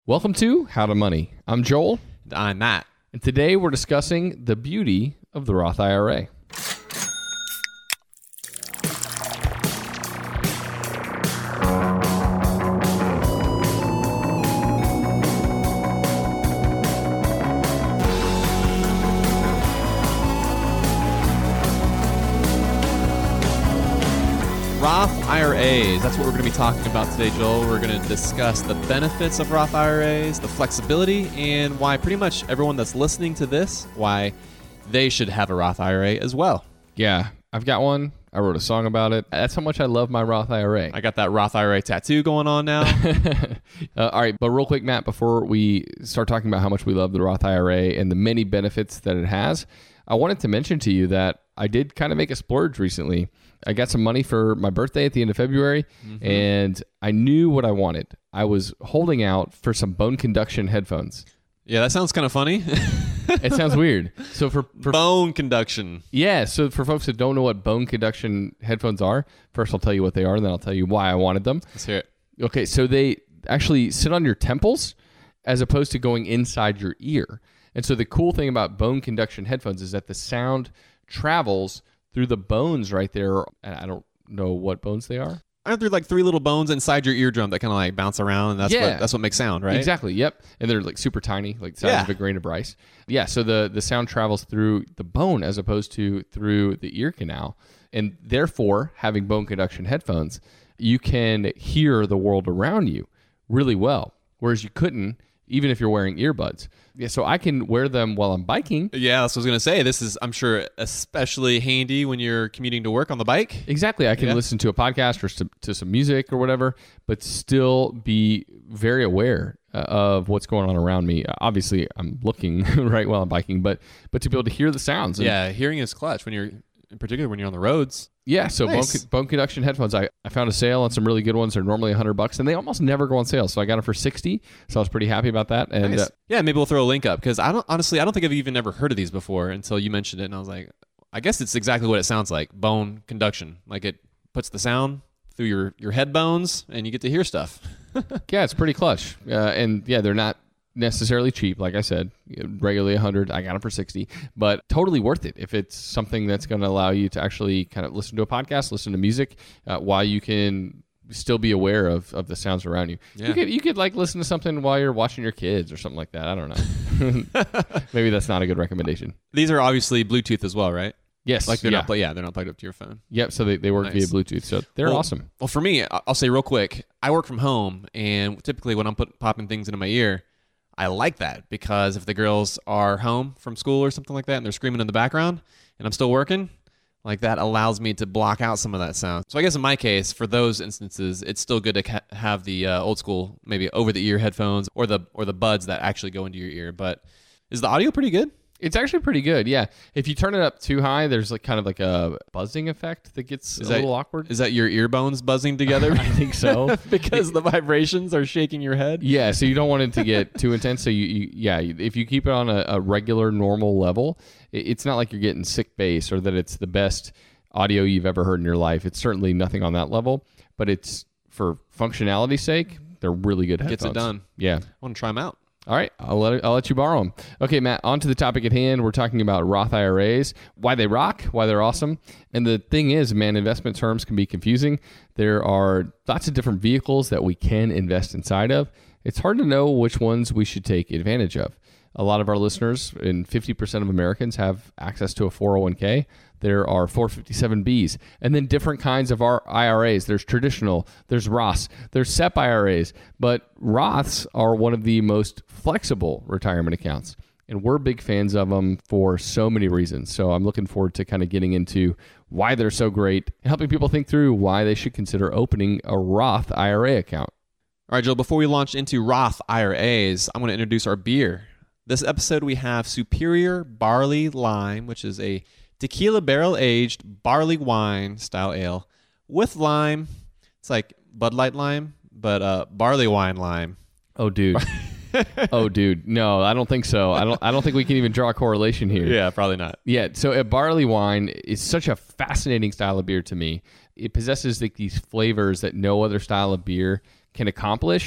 Welcome to How to Money. I'm Joel. And I'm Matt. And today we're discussing the beauty of the Roth IRA. Roth IRAs. That's what we're going to be talking about today, Joel. We're going to discuss the benefits of Roth IRAs, the flexibility, and why pretty much everyone that's listening to this, why they should have a Roth IRA as well. Yeah, I've got one. I wrote a song about it. That's how much I love my Roth IRA. I got that Roth IRA tattoo going on now. All right, but real quick, Matt, before we start talking about how much we love the Roth IRA and the many benefits that it has, I wanted to mention to you that I did kind of make a splurge recently. I got some money for my birthday at the end of February, and I knew what I wanted. I was holding out for some bone conduction headphones. Yeah, that sounds kind of funny. It sounds weird. So for bone conduction. Yeah, so for folks that don't know what bone conduction headphones are, first I'll tell you what they are, and then I'll tell you why I wanted them. Let's hear it. Okay, so they actually sit on your temples as opposed to going inside your ear. And so the cool thing about bone conduction headphones is that the sound travels through the bones right there. And I don't know what bones they are. Aren't there like three little bones inside your eardrum that kind of like bounce around? And that's what makes sound, right? Exactly. Yep. And they're like super tiny, like the size of a grain of rice. Yeah. So the sound travels through the bone as opposed to through the ear canal. And therefore, having bone conduction headphones, you can hear the world around you really well, whereas you couldn't even if you're wearing earbuds. Yeah, so I can wear them while I'm biking. Yeah, that's what I was going to say. This is, I'm sure, especially handy when you're commuting to work on the bike. Exactly. I can listen to a podcast or to some music or whatever, but still be very aware of what's going on around me. Obviously, I'm looking right while I'm biking, but to be able to hear the sounds. Yeah, hearing is clutch in particular when you're on the roads. Yeah, so nice. bone conduction headphones. I found a sale on some really good ones. They're normally $100, and they almost never go on sale. So I got them for $60. So I was pretty happy about that. And nice. Yeah, maybe we'll throw a link up because I don't think I've even ever heard of these before until you mentioned it, and I was like, I guess it's exactly what it sounds like. Bone conduction, like it puts the sound through your head bones, and you get to hear stuff. Yeah, it's pretty clutch, and yeah, they're not necessarily cheap, like I said, regularly $100. I got them for $60, but totally worth it if it's something that's going to allow you to actually kind of listen to a podcast, listen to music, while you can still be aware of the sounds around you. Yeah. You could like listen to something while you're watching your kids or something like that. I don't know. Maybe that's not a good recommendation. These are obviously Bluetooth as well, right? Yes. Like they're not plugged up to your phone. Yep. So they work via Bluetooth. So they're awesome. Well, for me, I'll say real quick, I work from home, and typically when I'm popping things into my ear, I like that because if the girls are home from school or something like that and they're screaming in the background and I'm still working, like that allows me to block out some of that sound. So I guess in my case, for those instances, it's still good to have the old school, maybe over-the-ear headphones or the buds that actually go into your ear. But is the audio pretty good? It's actually pretty good, yeah. If you turn it up too high, there's like kind of like a buzzing effect that gets a little awkward. Is that your ear bones buzzing together? I think so. Because the vibrations are shaking your head? Yeah, so you don't want it to get too intense. So if you keep it on a regular, normal level, it's not like you're getting sick bass or that it's the best audio you've ever heard in your life. It's certainly nothing on that level, but it's for functionality's sake, they're really good headphones. Gets it done. Yeah. I want to try them out. All right, I'll let you borrow them. Okay, Matt, on to the topic at hand. We're talking about Roth IRAs, why they rock, why they're awesome. And the thing is, man, investment terms can be confusing. There are lots of different vehicles that we can invest inside of. It's hard to know which ones we should take advantage of. A lot of our listeners, and 50% of Americans, have access to a 401k. There are 457Bs, and then different kinds of IRAs. There's traditional, there's Roths, there's SEP IRAs, but Roths are one of the most flexible retirement accounts, and we're big fans of them for so many reasons. So I'm looking forward to kind of getting into why they're so great and helping people think through why they should consider opening a Roth IRA account. All right, Joel, before we launch into Roth IRAs, I'm going to introduce our beer. This episode, we have Superior Barley Lime, which is a tequila barrel-aged barley wine style ale with lime. It's like Bud Light lime, but barley wine lime. Oh, dude. Oh, dude. No, I don't think so. I don't think we can even draw a correlation here. Yeah, probably not. Yeah, so a barley wine is such a fascinating style of beer to me. It possesses like these flavors that no other style of beer can accomplish.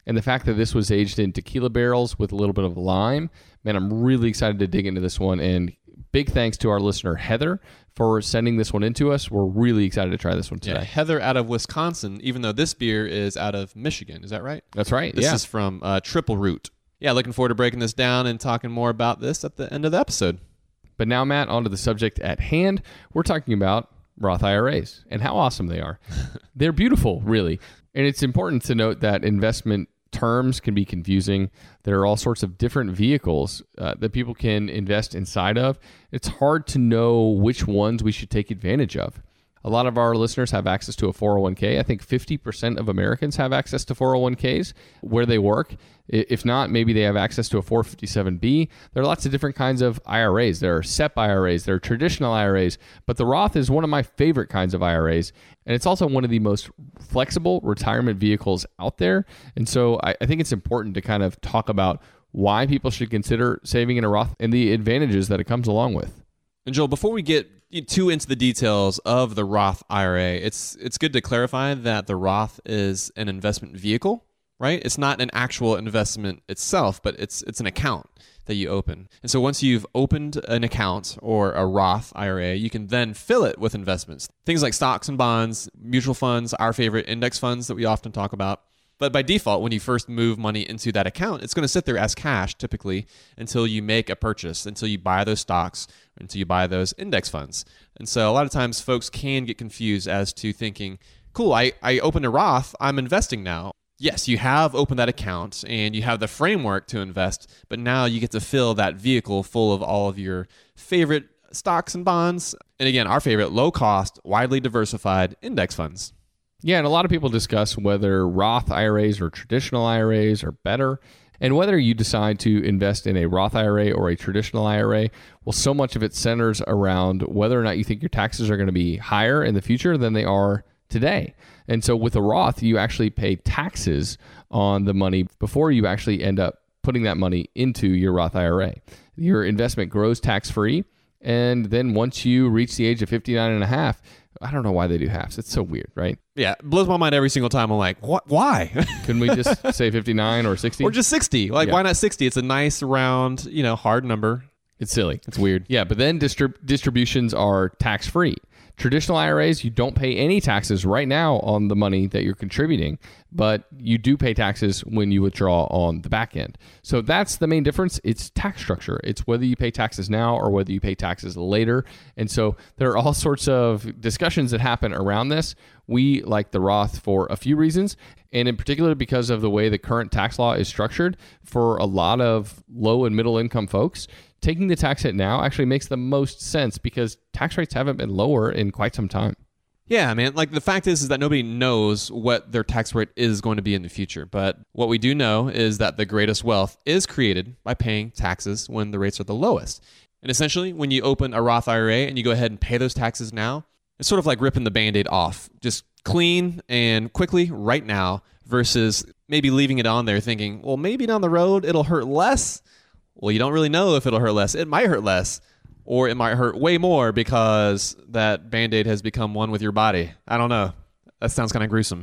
And the fact that this was aged in tequila barrels with a little bit of lime, man, I'm really excited to dig into this one. And big thanks to our listener, Heather, for sending this one into us. We're really excited to try this one today. Yeah, Heather out of Wisconsin, even though this beer is out of Michigan. Is that right? That's right. This is from Triple Root. Yeah, looking forward to breaking this down and talking more about this at the end of the episode. But now, Matt, on to the subject at hand. We're talking about Roth IRAs and how awesome they are. They're beautiful, really. And it's important to note that investment terms can be confusing. There are all sorts of different vehicles that people can invest inside of. It's hard to know which ones we should take advantage of. A lot of our listeners have access to a 401k. I think 50% of Americans have access to 401ks where they work. If not, maybe they have access to a 457b. There are lots of different kinds of IRAs. There are SEP IRAs, there are traditional IRAs, but the Roth is one of my favorite kinds of IRAs. And it's also one of the most flexible retirement vehicles out there. And so I think it's important to kind of talk about why people should consider saving in a Roth and the advantages that it comes along with. And Joel, before we get too into the details of the Roth IRA, it's good to clarify that the Roth is an investment vehicle, right? It's not an actual investment itself, but it's an account that you open. And so once you've opened an account or a Roth IRA, you can then fill it with investments. Things like stocks and bonds, mutual funds, our favorite index funds that we often talk about. But by default, when you first move money into that account, it's going to sit there as cash typically until you make a purchase, until you buy those stocks, until you buy those index funds. And so a lot of times folks can get confused as to thinking, cool, I opened a Roth, I'm investing now. Yes, you have opened that account and you have the framework to invest, but now you get to fill that vehicle full of all of your favorite stocks and bonds. And again, our favorite low cost, widely diversified index funds. Yeah, and a lot of people discuss whether Roth IRAs or traditional IRAs are better. And whether you decide to invest in a Roth IRA or a traditional IRA, well, so much of it centers around whether or not you think your taxes are going to be higher in the future than they are today. And so with a Roth, you actually pay taxes on the money before you actually end up putting that money into your Roth IRA. Your investment grows tax-free. And then once you reach the age of 59 and a half, I don't know why they do halves. It's so weird, right? Yeah, it blows my mind every single time. I'm like, what? Why? Couldn't we just say 59 or 60? Or just 60. Like, why not 60? It's a nice, round, hard number. It's silly. It's weird. Yeah, but then distributions are tax-free. Traditional IRAs, you don't pay any taxes right now on the money that you're contributing, but you do pay taxes when you withdraw on the back end. So that's the main difference. It's tax structure. It's whether you pay taxes now or whether you pay taxes later. And so there are all sorts of discussions that happen around this. We like the Roth for a few reasons, and in particular because of the way the current tax law is structured for a lot of low and middle income folks. Taking the tax hit now actually makes the most sense because tax rates haven't been lower in quite some time. Yeah, man. Like the fact is that nobody knows what their tax rate is going to be in the future. But what we do know is that the greatest wealth is created by paying taxes when the rates are the lowest. And essentially, when you open a Roth IRA and you go ahead and pay those taxes now, it's sort of like ripping the Band-Aid off. Just clean and quickly right now versus maybe leaving it on there thinking, well, maybe down the road it'll hurt less. Well, you don't really know if it'll hurt less. It might hurt less, or it might hurt way more because that Band-Aid has become one with your body. I don't know. That sounds kind of gruesome.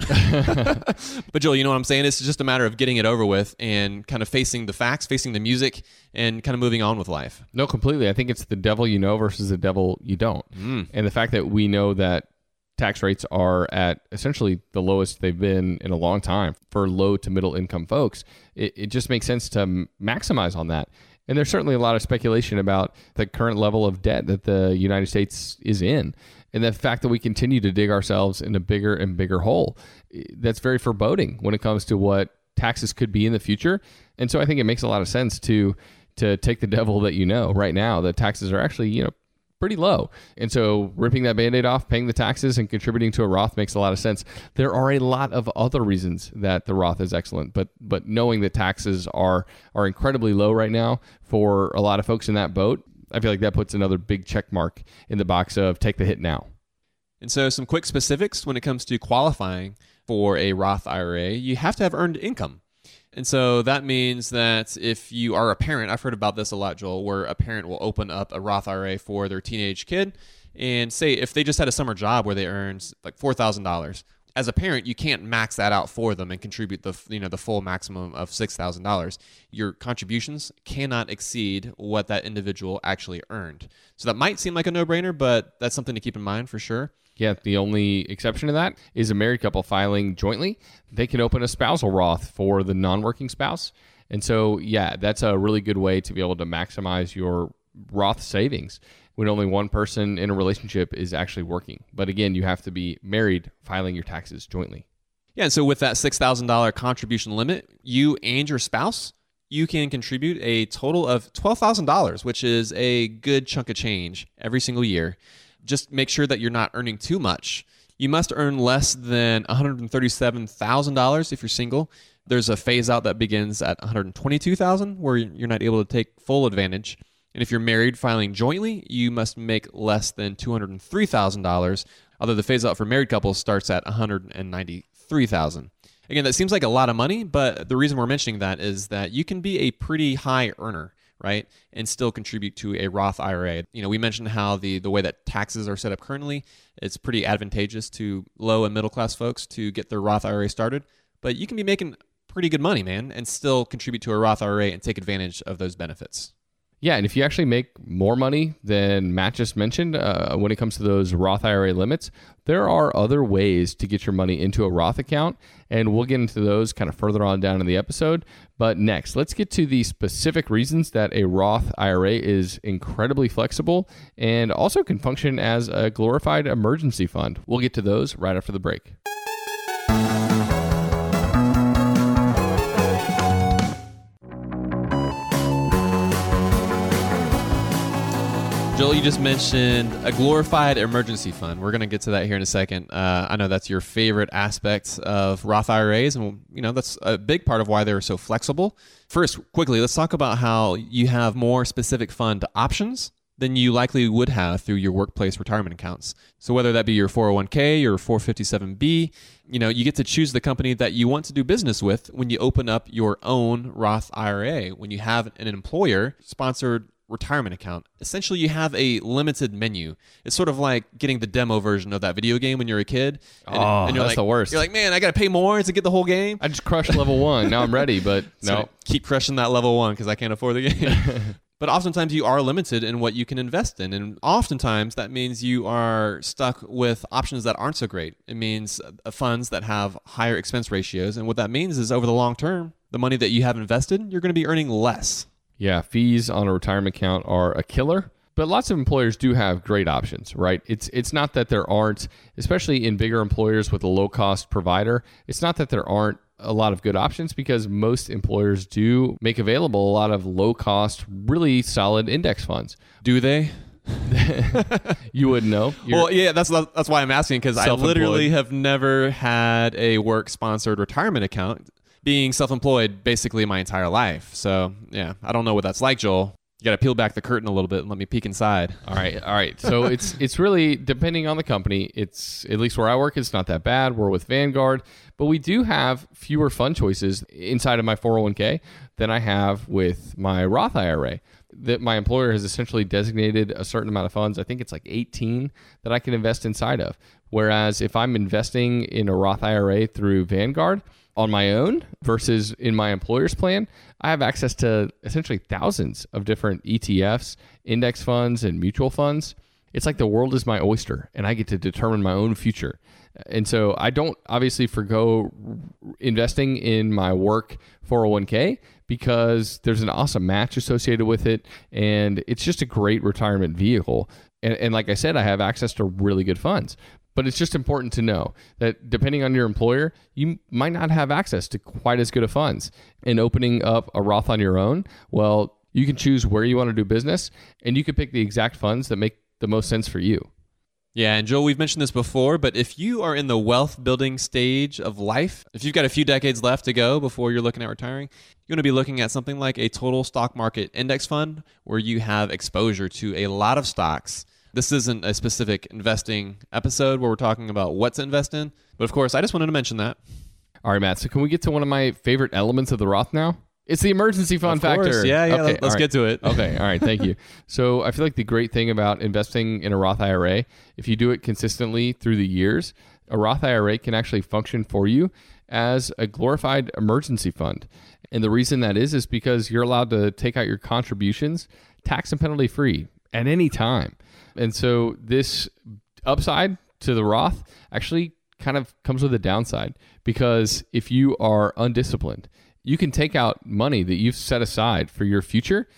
But Joel, you know what I'm saying? It's just a matter of getting it over with and kind of facing the facts, facing the music, and kind of moving on with life. No, completely. I think it's the devil you know versus the devil you don't. And the fact that we know that tax rates are at essentially the lowest they've been in a long time for low to middle income folks, it just makes sense to maximize on that. And there's certainly a lot of speculation about the current level of debt that the United States is in. And the fact that we continue to dig ourselves in a bigger and bigger hole, that's very foreboding when it comes to what taxes could be in the future. And so I think it makes a lot of sense to take the devil that you know right now. The taxes are actually, pretty low. And so ripping that Band-Aid off, paying the taxes, and contributing to a Roth makes a lot of sense. There are a lot of other reasons that the Roth is excellent, but knowing that taxes are incredibly low right now for a lot of folks in that boat, I feel like that puts another big check mark in the box of take the hit now. And so some quick specifics when it comes to qualifying for a Roth IRA, you have to have earned income. And so that means that if you are a parent, I've heard about this a lot, Joel, where a parent will open up a Roth IRA for their teenage kid and say if they just had a summer job where they earned like $4,000, as a parent, you can't max that out for them and contribute the full maximum of $6,000. Your contributions cannot exceed what that individual actually earned. So that might seem like a no-brainer, but that's something to keep in mind for sure. Yeah, the only exception to that is a married couple filing jointly. They can open a spousal Roth for the non-working spouse. And so, yeah, that's a really good way to be able to maximize your Roth savings when only one person in a relationship is actually working. But again, you have to be married filing your taxes jointly. Yeah, and so with that $6,000 contribution limit, you and your spouse, you can contribute a total of $12,000, which is a good chunk of change every single year. Just make sure that you're not earning too much. You must earn less than $137,000 if you're single. There's a phase out that begins at $122,000 where you're not able to take full advantage. And if you're married filing jointly, you must make less than $203,000, although the phase out for married couples starts at $193,000. Again, that seems like a lot of money, but the reason we're mentioning that is that you can be a pretty high earner, right, and still contribute to a Roth IRA. We mentioned how the way that taxes are set up currently, it's pretty advantageous to low and middle class folks to get their Roth IRA started, but you can be making pretty good money, man, and still contribute to a Roth IRA and take advantage of those benefits. Yeah, and if you actually make more money than Matt just mentioned when it comes to those Roth IRA limits, there are other ways to get your money into a Roth account, and we'll get into those kind of further on down in the episode. But next, let's get to the specific reasons that a Roth IRA is incredibly flexible and also can function as a glorified emergency fund. We'll get to those right after the break. Joel, you just mentioned a glorified emergency fund. We're going to get to that here in a second. I know that's your favorite aspect of Roth IRAs, and that's a big part of why they're so flexible. First, quickly, let's talk about how you have more specific fund options than you likely would have through your workplace retirement accounts. So whether that be your 401k or 457b, you get to choose the company that you want to do business with when you open up your own Roth IRA. When you have an employer-sponsored retirement account, essentially you have a limited menu. It's sort of like getting the demo version of that video game when you're a kid. And you're that's the worst. You're like, man, I got to pay more to get the whole game. I just crushed level 1. Now I'm ready, but no. Keep crushing that level 1 because I can't afford the game. But oftentimes you are limited in what you can invest in. And oftentimes that means you are stuck with options that aren't so great. It means funds that have higher expense ratios. And what that means is over the long term, the money that you have invested, you're going to be earning less. Yeah, fees on a retirement account are a killer, but lots of employers do have great options, right? It's not that there aren't, especially in bigger employers with a low-cost provider, it's not that there aren't a lot of good options because most employers do make available a lot of low-cost, really solid index funds. Do they? You wouldn't know. Well, yeah, that's why I'm asking, because I literally have never had a work-sponsored retirement account, being self-employed basically my entire life. So, yeah, I don't know what that's like, Joel. You got to peel back the curtain a little bit and let me peek inside. All right. So it's really depending on the company. It's, at least where I work, it's not that bad. We're with Vanguard, but we do have fewer fund choices inside of my 401k than I have with my Roth IRA. That my employer has essentially designated a certain amount of funds. I think it's like 18 that I can invest inside of. Whereas if I'm investing in a Roth IRA through Vanguard on my own versus in my employer's plan, I have access to essentially thousands of different ETFs, index funds, and mutual funds. It's like the world is my oyster, and I get to determine my own future. And so I don't obviously forgo investing in my work 401k because there's an awesome match associated with it, and it's just a great retirement vehicle. And like I said, I have access to really good funds. But it's just important to know that depending on your employer, you might not have access to quite as good of funds. And opening up a Roth on your own, well, you can choose where you want to do business, and you can pick the exact funds that make the most sense for you. Yeah, and Joel, we've mentioned this before, but if you are in the wealth building stage of life, if you've got a few decades left to go before you're looking at retiring, you're going to be looking at something like a total stock market index fund where you have exposure to a lot of stocks. This isn't a specific investing episode where we're talking about what to invest in, but of course, I just wanted to mention that. All right, Matt, so can we get to one of my favorite elements of the Roth now? It's the emergency fund factor. Yeah, okay, let's get to it. Okay, all right, thank you. So I feel like the great thing about investing in a Roth IRA, if you do it consistently through the years, a Roth IRA can actually function for you as a glorified emergency fund. And the reason that is because you're allowed to take out your contributions tax and penalty free at any time. And so this upside to the Roth actually kind of comes with a downside, because if you are undisciplined, you can take out money that you've set aside for your future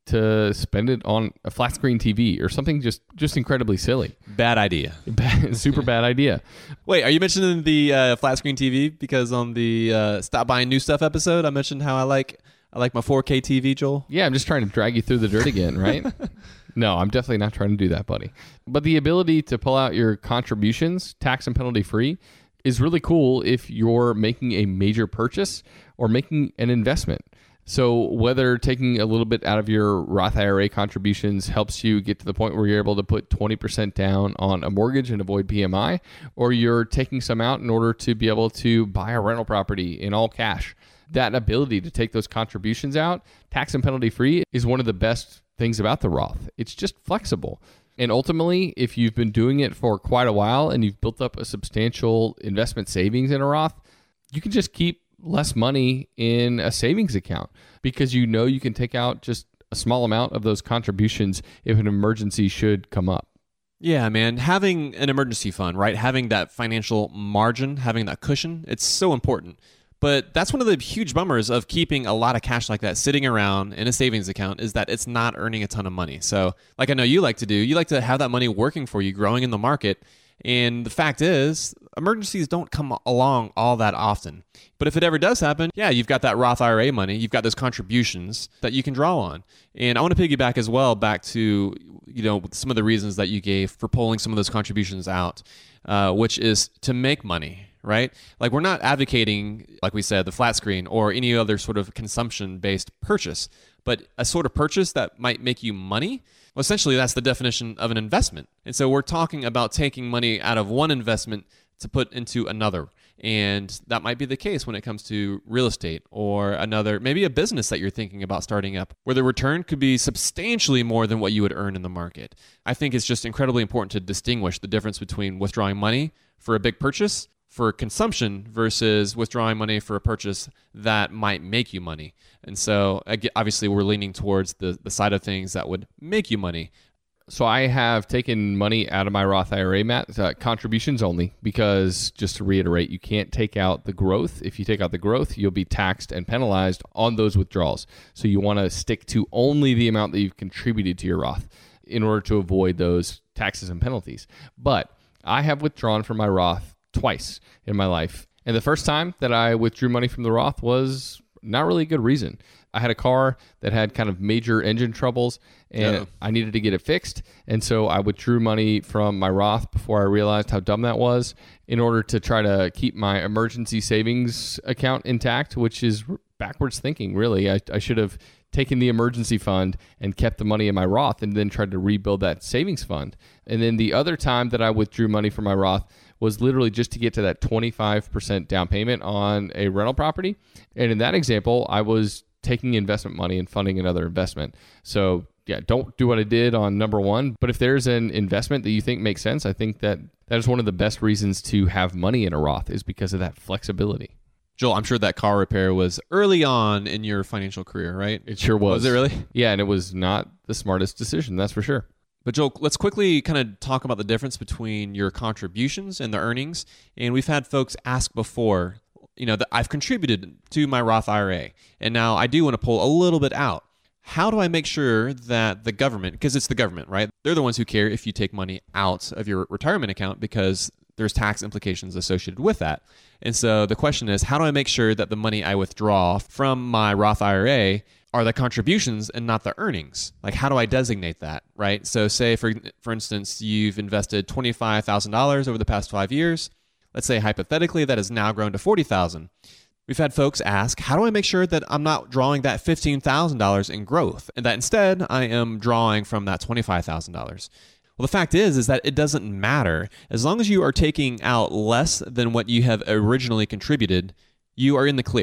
to spend it on a flat screen TV or something just incredibly silly. Bad idea. Super bad idea. Wait, are you mentioning the flat screen TV? Because on the Stop Buying New Stuff episode, I mentioned how I like my 4K TV, Joel. Yeah, I'm just trying to drag you through the dirt again, right? No, I'm definitely not trying to do that, buddy. But the ability to pull out your contributions, tax and penalty free, is really cool if you're making a major purchase or making an investment. So whether taking a little bit out of your Roth IRA contributions helps you get to the point where you're able to put 20% down on a mortgage and avoid PMI, or you're taking some out in order to be able to buy a rental property in all cash, that ability to take those contributions out, tax and penalty free, is one of the best things about the Roth. It's just flexible. And ultimately, if you've been doing it for quite a while and you've built up a substantial investment savings in a Roth, you can just keep less money in a savings account, because you know you can take out just a small amount of those contributions if an emergency should come up. Yeah, man. Having an emergency fund, right? Having that financial margin, having that cushion, it's so important. But that's one of the huge bummers of keeping a lot of cash like that sitting around in a savings account, is that it's not earning a ton of money. So like I know you like to do, you like to have that money working for you, growing in the market. And the fact is, emergencies don't come along all that often. But if it ever does happen, yeah, you've got that Roth IRA money, you've got those contributions that you can draw on. And I want to piggyback as well back to, some of the reasons that you gave for pulling some of those contributions out, which is to make money, right? Like, we're not advocating, like we said, the flat screen or any other sort of consumption-based purchase, but a sort of purchase that might make you money. Well, essentially, that's the definition of an investment. And so we're talking about taking money out of one investment to put into another. And that might be the case when it comes to real estate or another, maybe a business that you're thinking about starting up, where the return could be substantially more than what you would earn in the market. I think it's just incredibly important to distinguish the difference between withdrawing money for a big purchase for consumption versus withdrawing money for a purchase that might make you money. And so obviously we're leaning towards the side of things that would make you money. So I have taken money out of my Roth IRA, Matt, contributions only, because just to reiterate, you can't take out the growth. If you take out the growth, you'll be taxed and penalized on those withdrawals. So you want to stick to only the amount that you've contributed to your Roth in order to avoid those taxes and penalties. But I have withdrawn from my Roth twice in my life. And the first time that I withdrew money from the Roth was not really a good reason. I had a car that had kind of major engine troubles, and I needed to get it fixed. And so I withdrew money from my Roth before I realized how dumb that was, in order to try to keep my emergency savings account intact, which is backwards thinking, really. I should have taken the emergency fund and kept the money in my Roth and then tried to rebuild that savings fund. And then the other time that I withdrew money from my Roth was literally just to get to that 25% down payment on a rental property. And in that example, I was taking investment money and funding another investment. So yeah, don't do what I did on number one. But if there's an investment that you think makes sense, I think that is one of the best reasons to have money in a Roth, is because of that flexibility. Joel, I'm sure that car repair was early on in your financial career, right? It sure was. Was it really? Yeah, and it was not the smartest decision, that's for sure. But Joel, let's quickly kind of talk about the difference between your contributions and the earnings. And we've had folks ask before, that I've contributed to my Roth IRA, and now I do want to pull a little bit out. How do I make sure that the government, because it's the government, right? They're the ones who care if you take money out of your retirement account, because there's tax implications associated with that. And so the question is, how do I make sure that the money I withdraw from my Roth IRA are the contributions and not the earnings? Like, how do I designate that, right? So say, for instance, you've invested $25,000 over the past 5 years. Let's say hypothetically that has now grown to $40,000. We've had folks ask, how do I make sure that I'm not drawing that $15,000 in growth, and that instead I am drawing from that $25,000? Well, the fact is that it doesn't matter. As long as you are taking out less than what you have originally contributed, you are in the clear.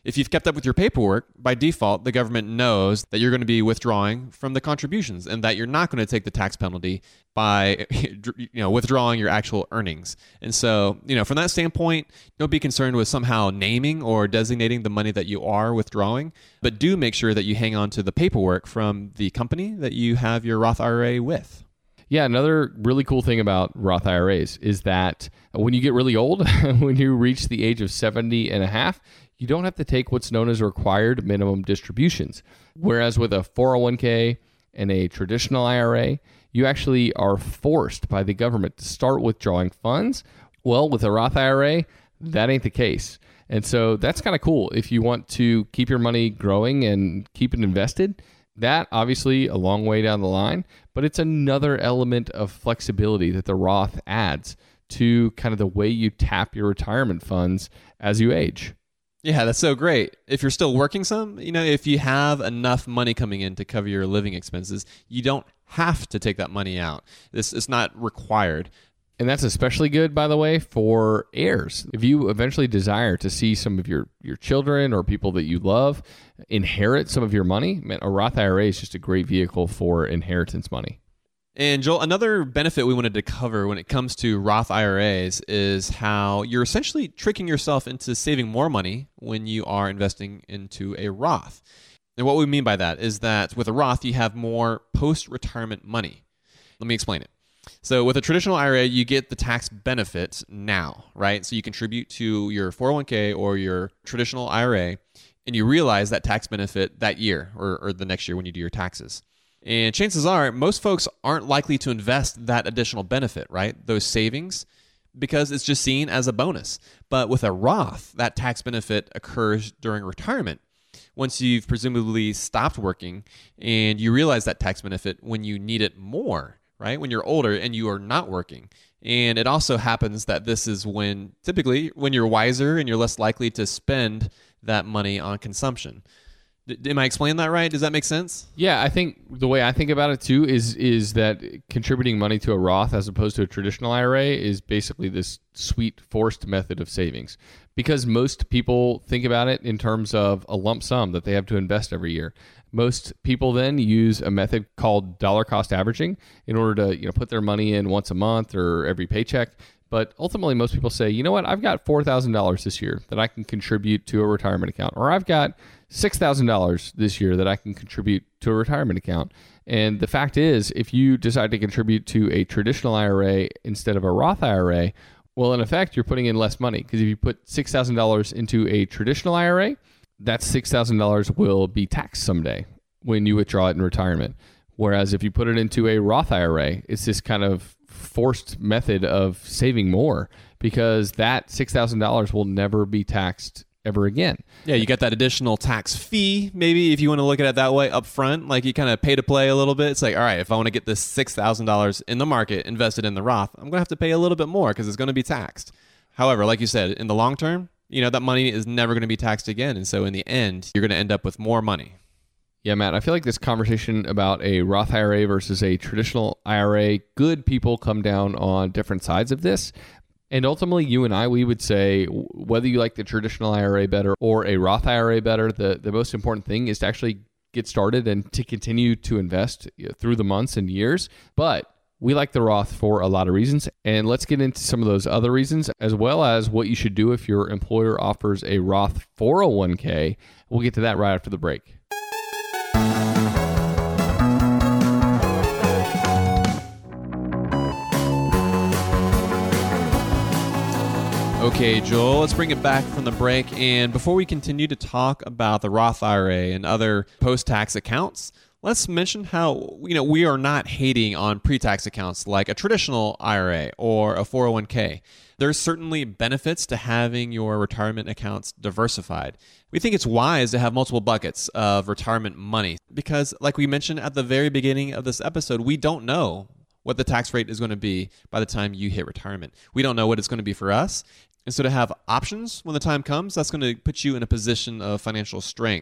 If you've kept up with your paperwork, by default, the government knows that you're going to be withdrawing from the contributions and that you're not going to take the tax penalty by withdrawing your actual earnings. And so, from that standpoint, don't be concerned with somehow naming or designating the money that you are withdrawing, but do make sure that you hang on to the paperwork from the company that you have your Roth IRA with. Yeah, another really cool thing about Roth IRAs is that when you get really old, when you reach the age of 70 and a half, you don't have to take what's known as required minimum distributions. Whereas with a 401k and a traditional IRA, you actually are forced by the government to start withdrawing funds. Well, with a Roth IRA, that ain't the case. And so that's kind of cool. If you want to keep your money growing and keep it invested, that obviously a long way down the line, but it's another element of flexibility that the Roth adds to kind of the way you tap your retirement funds as you age. Yeah, that's so great. If you're still working some, if you have enough money coming in to cover your living expenses, you don't have to take that money out. This is not required. And that's especially good, by the way, for heirs. If you eventually desire to see some of your children or people that you love inherit some of your money, man, a Roth IRA is just a great vehicle for inheritance money. And Joel, another benefit we wanted to cover when it comes to Roth IRAs is how you're essentially tricking yourself into saving more money when you are investing into a Roth. And what we mean by that is that with a Roth, you have more post-retirement money. Let me explain it. So with a traditional IRA, you get the tax benefits now, right? So you contribute to your 401k or your traditional IRA, and you realize that tax benefit that year or the next year when you do your taxes. And chances are, most folks aren't likely to invest that additional benefit, right? Those savings, because it's just seen as a bonus. But with a Roth, that tax benefit occurs during retirement. Once you've presumably stopped working and you realize that tax benefit when you need it more, right? When you're older and you are not working. And it also happens that this is typically when you're wiser and you're less likely to spend that money on consumption. Am I explaining that right? Does that make sense? Yeah, I think the way I think about it too is that contributing money to a Roth as opposed to a traditional IRA is basically this sweet forced method of savings. Because most people think about it in terms of a lump sum that they have to invest every year. Most people then use a method called dollar cost averaging in order to put their money in once a month or every paycheck. But ultimately, most people say, you know what, I've got $4,000 this year that I can contribute to a retirement account, or I've got $6,000 this year that I can contribute to a retirement account. And the fact is, if you decide to contribute to a traditional IRA instead of a Roth IRA, well, in effect, you're putting in less money, because if you put $6,000 into a traditional IRA, that $6,000 will be taxed someday when you withdraw it in retirement. Whereas if you put it into a Roth IRA, it's this kind of forced method of saving more, because that $6,000 will never be taxed ever again. Yeah, you get that additional tax fee, maybe, if you want to look at it that way, up front. Like you kind of pay to play a little bit. It's like, all right, if I want to get this $6,000 in the market invested in the Roth, I'm going to have to pay a little bit more because it's going to be taxed. However, like you said, in the long term, that money is never going to be taxed again. And so in the end, you're going to end up with more money. Yeah, Matt, I feel like this conversation about a Roth IRA versus a traditional IRA, good people come down on different sides of this. And ultimately, you and I, we would say, whether you like the traditional IRA better or a Roth IRA better, the most important thing is to actually get started and to continue to invest through the months and years. But we like the Roth for a lot of reasons. And let's get into some of those other reasons, as well as what you should do if your employer offers a Roth 401k. We'll get to that right after the break. Okay, Joel, let's bring it back from the break. And before we continue to talk about the Roth IRA and other post-tax accounts, let's mention how, we are not hating on pre-tax accounts like a traditional IRA or a 401k. There's certainly benefits to having your retirement accounts diversified. We think it's wise to have multiple buckets of retirement money because, like we mentioned at the very beginning of this episode, we don't know what the tax rate is going to be by the time you hit retirement. We don't know what it's going to be for us. And so to have options when the time comes, that's going to put you in a position of financial strength.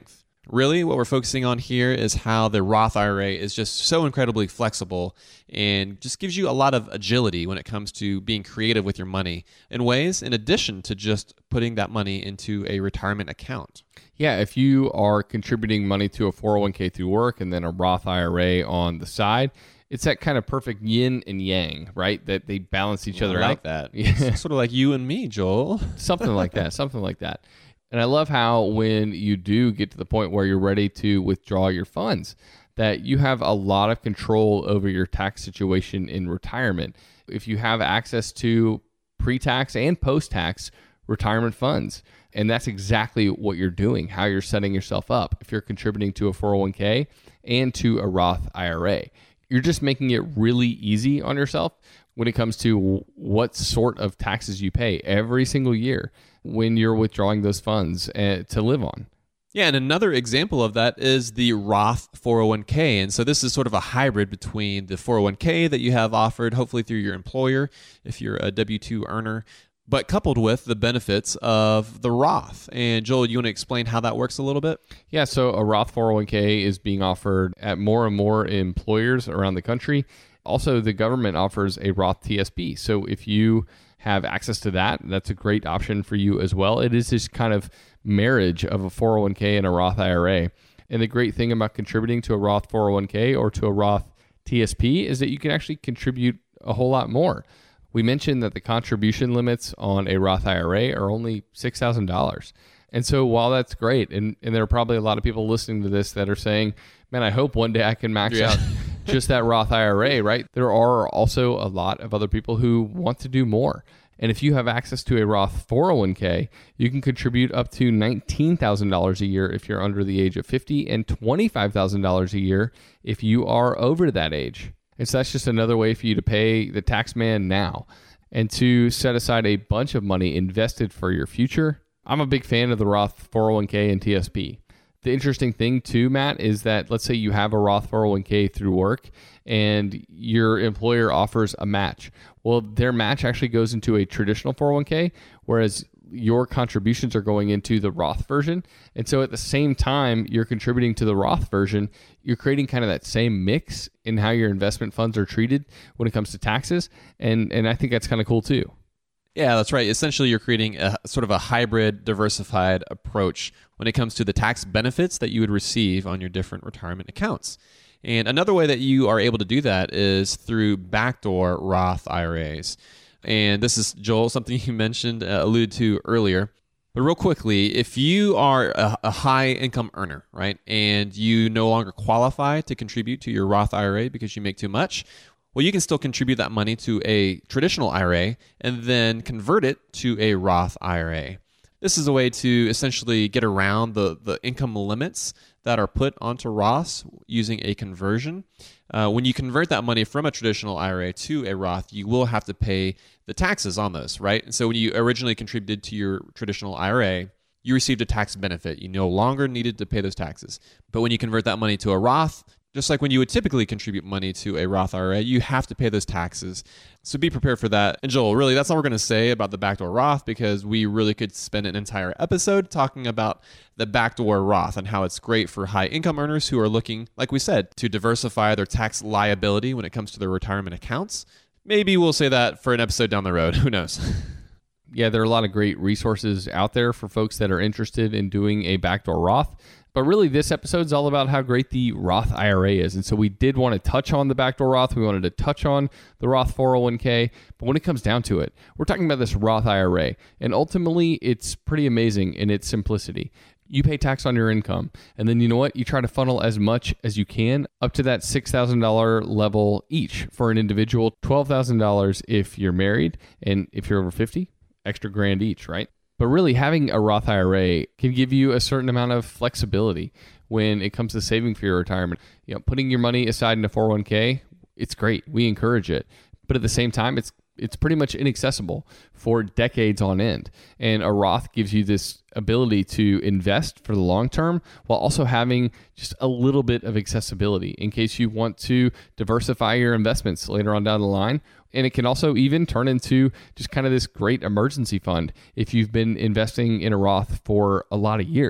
Really, what we're focusing on here is how the Roth IRA is just so incredibly flexible and just gives you a lot of agility when it comes to being creative with your money in ways in addition to just putting that money into a retirement account. Yeah, if you are contributing money to a 401k through work and then a Roth IRA on the side, it's that kind of perfect yin and yang, right? That they balance each other I like out. that. Yeah. It's sort of like you and me, Joel. Something like that. Something like that. And I love how when you do get to the point where you're ready to withdraw your funds, that you have a lot of control over your tax situation in retirement. If you have access to pre-tax and post-tax retirement funds, and that's exactly what you're doing, how you're setting yourself up. If you're contributing to a 401k and to a Roth IRA, you're just making it really easy on yourself when it comes to what sort of taxes you pay every single year when you're withdrawing those funds to live on. Yeah, and another example of that is the Roth 401k. And so this is sort of a hybrid between the 401k that you have offered, hopefully through your employer, if you're a W-2 earner, but coupled with the benefits of the Roth. And Joel, you want to explain how that works a little bit? Yeah, so a Roth 401k is being offered at more and more employers around the country. Also, the government offers a Roth TSP. So if you have access to that, that's a great option for you as well. It is this kind of marriage of a 401k and a Roth IRA. And the great thing about contributing to a Roth 401k or to a Roth TSP is that you can actually contribute a whole lot more. We mentioned that the contribution limits on a Roth IRA are only $6,000. And so while that's great, and there are probably a lot of people listening to this that are saying, man, I hope one day I can max out just that Roth IRA, right? There are also a lot of other people who want to do more. And if you have access to a Roth 401k, you can contribute up to $19,000 a year if you're under the age of 50 and $25,000 a year if you are over that age. And so that's just another way for you to pay the tax man now and to set aside a bunch of money invested for your future. I'm a big fan of the Roth 401k and TSP. The interesting thing too, Matt, is that let's say you have a Roth 401k through work and your employer offers a match. Well, their match actually goes into a traditional 401k, whereas your contributions are going into the Roth version. And so at the same time you're contributing to the Roth version, you're creating kind of that same mix in how your investment funds are treated when it comes to taxes. And I think that's kind of cool too. Yeah, that's right. Essentially, you're creating a sort of a hybrid, diversified approach when it comes to the tax benefits that you would receive on your different retirement accounts. And another way that you are able to do that is through backdoor Roth IRAs. And this is, Joel, something you mentioned, alluded to earlier. But real quickly, if you are a high income earner, right, and you no longer qualify to contribute to your Roth IRA because you make too much, well, you can still contribute that money to a traditional IRA and then convert it to a Roth IRA. This is a way to essentially get around the income limits that are put onto Roths using a conversion. When you convert that money from a traditional IRA to a Roth, you will have to pay the taxes on those, right? And so when you originally contributed to your traditional IRA, you received a tax benefit. You no longer needed to pay those taxes. But when you convert that money to a Roth, just like when you would typically contribute money to a Roth IRA, you have to pay those taxes. So be prepared for that. And Joel, really, that's all we're going to say about the backdoor Roth, because we really could spend an entire episode talking about the backdoor Roth and how it's great for high income earners who are looking, like we said, to diversify their tax liability when it comes to their retirement accounts. Maybe we'll say that for an episode down the road. Who knows? Yeah, there are a lot of great resources out there for folks that are interested in doing a backdoor Roth. But really, this episode is all about how great the Roth IRA is. And so we did want to touch on the backdoor Roth. We wanted to touch on the Roth 401k. But when it comes down to it, we're talking about this Roth IRA. And ultimately, it's pretty amazing in its simplicity. You pay tax on your income. And then you know what? You try to funnel as much as you can up to that $6,000 level each for an individual, $12,000 if you're married. And if you're over 50, extra grand each, right? But really, having a Roth IRA can give you a certain amount of flexibility when it comes to saving for your retirement. You know, putting your money aside in a 401k, it's great. We encourage it. But at the same time, it's pretty much inaccessible for decades on end. And a Roth gives you this ability to invest for the long term while also having just a little bit of accessibility in case you want to diversify your investments later on down the line. And it can also even turn into just kind of this great emergency fund if you've been investing in a Roth for a lot of years.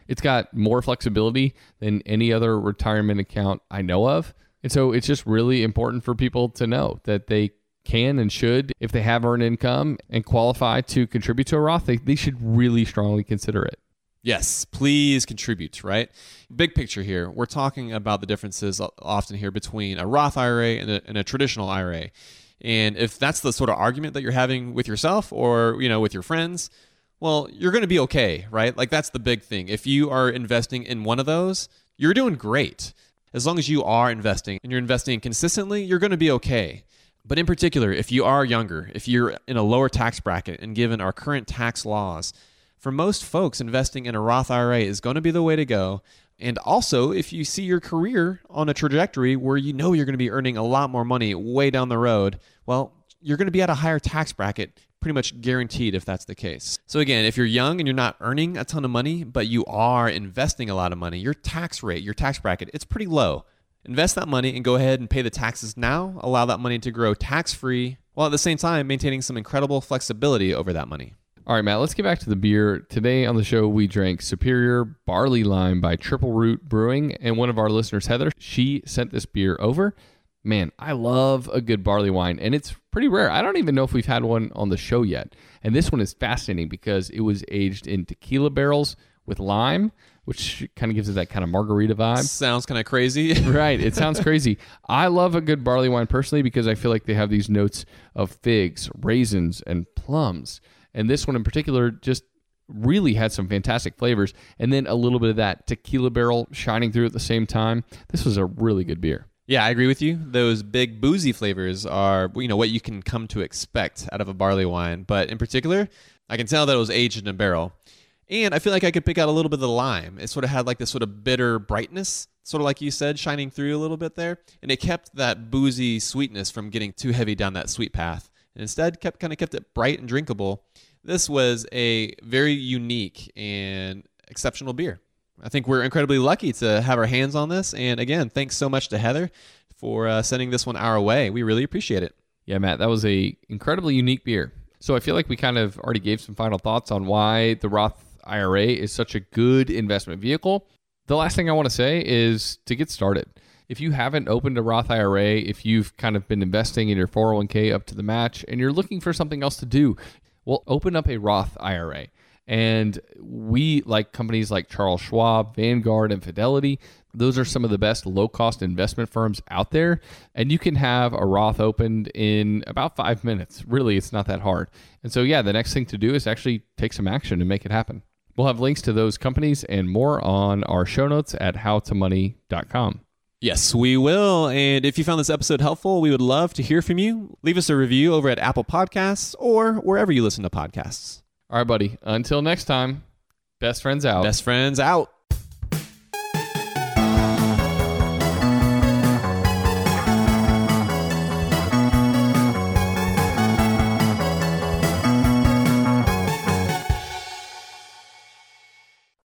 It's got more flexibility than any other retirement account I know of. And so it's just really important for people to know that they can and should, if they have earned income and qualify to contribute to a Roth, they should really strongly consider it. Yes, please contribute, right? Big picture here, we're talking about the differences often here between a Roth IRA and a traditional IRA. And if that's the sort of argument that you're having with yourself or, with your friends, well, you're going to be okay, right? Like that's the big thing. If you are investing in one of those, you're doing great. As long as you are investing and you're investing consistently, you're going to be okay. But in particular, if you are younger, if you're in a lower tax bracket and given our current tax laws, for most folks, investing in a Roth IRA is going to be the way to go. And also, if you see your career on a trajectory where you know you're going to be earning a lot more money way down the road, well, you're going to be at a higher tax bracket, pretty much guaranteed if that's the case. So again, if you're young and you're not earning a ton of money, but you are investing a lot of money, your tax rate, your tax bracket, it's pretty low. Invest that money and go ahead and pay the taxes now. Allow that money to grow tax-free, while at the same time maintaining some incredible flexibility over that money. All right, Matt, let's get back to the beer. Today on the show, we drank Superior Barley Lime by Triple Root Brewing, and one of our listeners, Heather, she sent this beer over. Man, I love a good barley wine, and it's pretty rare. I don't even know if we've had one on the show yet. And this one is fascinating because it was aged in tequila barrels with lime, which kind of gives it that kind of margarita vibe. Sounds kind of crazy. Right. It sounds crazy. I love a good barley wine personally because I feel like they have these notes of figs, raisins, and plums. And this one in particular just really had some fantastic flavors. And then a little bit of that tequila barrel shining through at the same time. This was a really good beer. Yeah, I agree with you. Those big boozy flavors are, what you can come to expect out of a barley wine. But in particular, I can tell that it was aged in a barrel. And I feel like I could pick out a little bit of the lime. It sort of had like this sort of bitter brightness, sort of like you said, shining through a little bit there. And it kept that boozy sweetness from getting too heavy down that sweet path. And instead kept it bright and drinkable. This was a very unique and exceptional beer. I think we're incredibly lucky to have our hands on this. And again, thanks so much to Heather for sending this one our way. We really appreciate it. Yeah, Matt, that was a incredibly unique beer. So I feel like we kind of already gave some final thoughts on why the Roth IRA is such a good investment vehicle. The last thing I want to say is to get started. If you haven't opened a Roth IRA, if you've kind of been investing in your 401k up to the match and you're looking for something else to do, well, open up a Roth IRA. And we, like companies like Charles Schwab, Vanguard, and Fidelity, those are some of the best low-cost investment firms out there. And you can have a Roth opened in about 5 minutes. Really, it's not that hard. And so, yeah, the next thing to do is actually take some action and make it happen. We'll have links to those companies and more on our show notes at howtomoney.com. Yes, we will. And if you found this episode helpful, we would love to hear from you. Leave us a review over at Apple Podcasts or wherever you listen to podcasts. All right, buddy. Until next time, best friends out. Best friends out.